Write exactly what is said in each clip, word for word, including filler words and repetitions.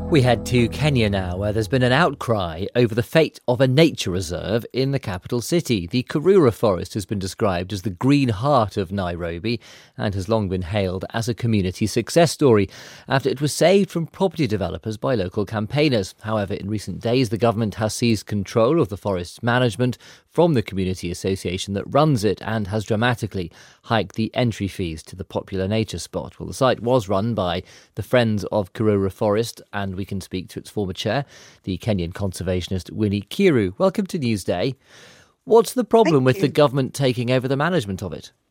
We head to Kenya now, where there's been an outcry over the fate of a nature reserve in the capital city. The Karura Forest has been described as the green heart of Nairobi and has long been hailed as a community success story after it was saved from property developers by local campaigners. However, in recent days, the government has seized control of the forest's management from the community association that runs it and has dramatically hiked the entry fees to the popular nature spot. Well, the site was run by the Friends of Karura Forest, and we can speak to its former chair, the Kenyan conservationist Winnie Kiru. Welcome to Newsday. What's the problem with the government taking over the management of it?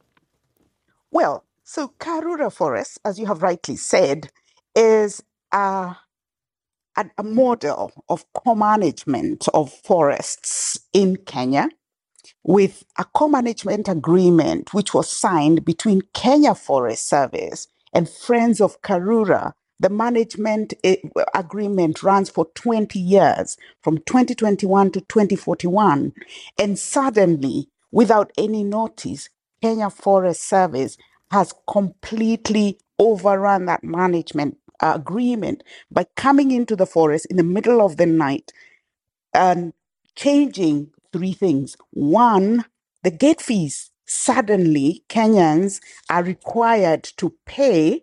Well, so Karura Forest, as you have rightly said, is a, a, a model of co-management of forests in Kenya, with a co-management agreement which was signed between Kenya Forest Service and Friends of Karura. The management agreement runs for twenty years, from twenty twenty-one to twenty forty-one. And suddenly, without any notice, Kenya Forest Service has completely overrun that management agreement by coming into the forest in the middle of the night and changing three things. One, the gate fees. Suddenly, Kenyans are required to pay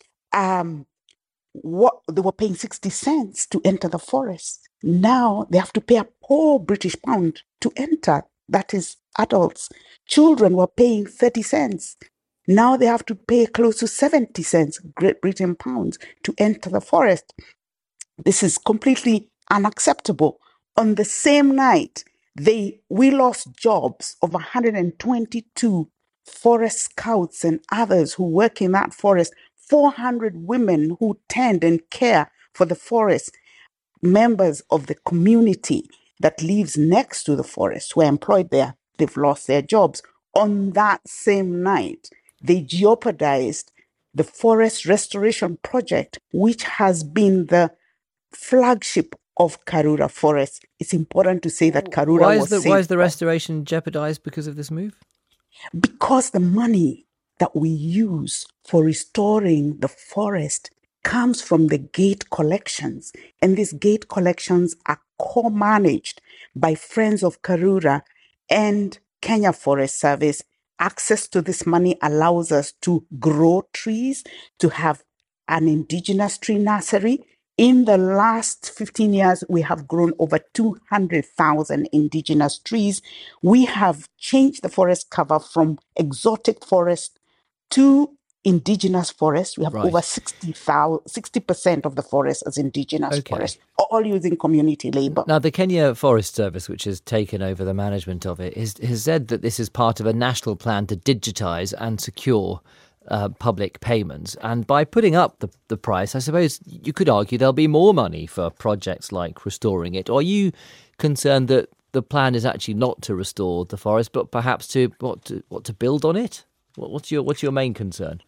um, what they were paying sixty cents to enter the forest. Now they have to pay a poor British pound to enter. That is adults. Children were paying thirty cents. Now they have to pay close to seventy cents Great Britain pounds to enter the forest. This is completely unacceptable. On the same night, they we lost jobs of one hundred twenty-two forest scouts and others who work in that forest. four hundred women who tend and care for the forest, members of the community that lives next to the forest, were employed there. They've lost their jobs. On that same night, they jeopardized the forest restoration project, which has been the flagship of Karura Forest. It's important to say that Karura why is was the, saved. Why is the restoration jeopardized because of this move? Because the money that we use for restoring the forest comes from the gate collections. And these gate collections are co-managed by Friends of Karura and Kenya Forest Service. Access to this money allows us to grow trees, to have an indigenous tree nursery. In the last fifteen years, we have grown over two hundred thousand indigenous trees. We have changed the forest cover from exotic forest to indigenous forest. We have Right. over sixty percent of the forest as indigenous Okay. forest, all using community labor. Now, the Kenya Forest Service, which has taken over the management of it, has, has said that this is part of a national plan to digitise and secure uh, public payments. And by putting up the, the price, I suppose you could argue there'll be more money for projects like restoring it. Or are you concerned that the plan is actually not to restore the forest, but perhaps to what to, what to build on it? What, what's your what's your main concern?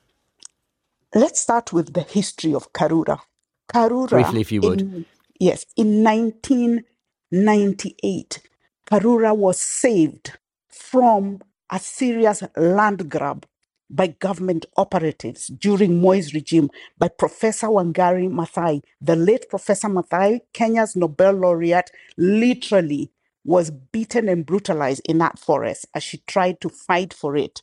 Let's start with the history of Karura. Karura, Briefly, if you would. In, yes, in nineteen ninety-eight, Karura was saved from a serious land grab by government operatives during Moi's regime by Professor Wangari Maathai. The late Professor Maathai, Kenya's Nobel laureate, literally was beaten and brutalized in that forest as she tried to fight for it.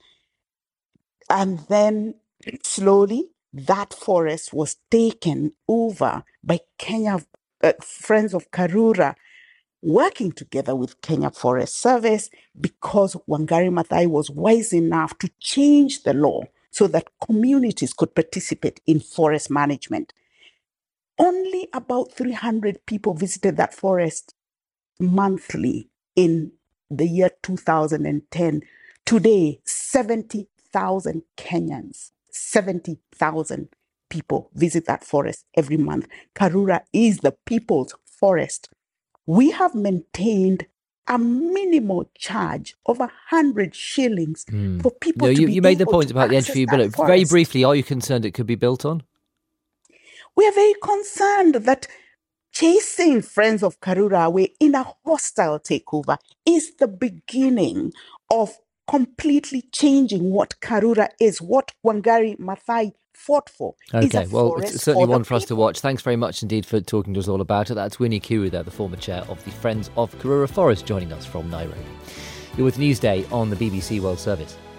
And then slowly, that forest was taken over by Kenya uh, Friends of Karura, working together with Kenya Forest Service, because Wangari Maathai was wise enough to change the law so that communities could participate in forest management. Only about three hundred people visited that forest monthly in the year two thousand ten. Today, seventy thousand Kenyans, seventy thousand people visit that forest every month. Karura is the people's forest. We have maintained a minimal charge of one hundred shillings mm. for people no, to you, be you made the able point to about the entry fee, but forest. Very briefly, are you concerned it could be built on? We are very concerned that chasing Friends of Karura away in a hostile takeover is the beginning of completely changing what Karura is, what Wangari Maathai fought for. Okay, It's well, it's certainly one for us to people. watch. Thanks very much indeed for talking to us all about it. That's Winnie Kiru there, the former chair of the Friends of Karura Forest, joining us from Nairobi. You're with Newsday on the B B C World Service.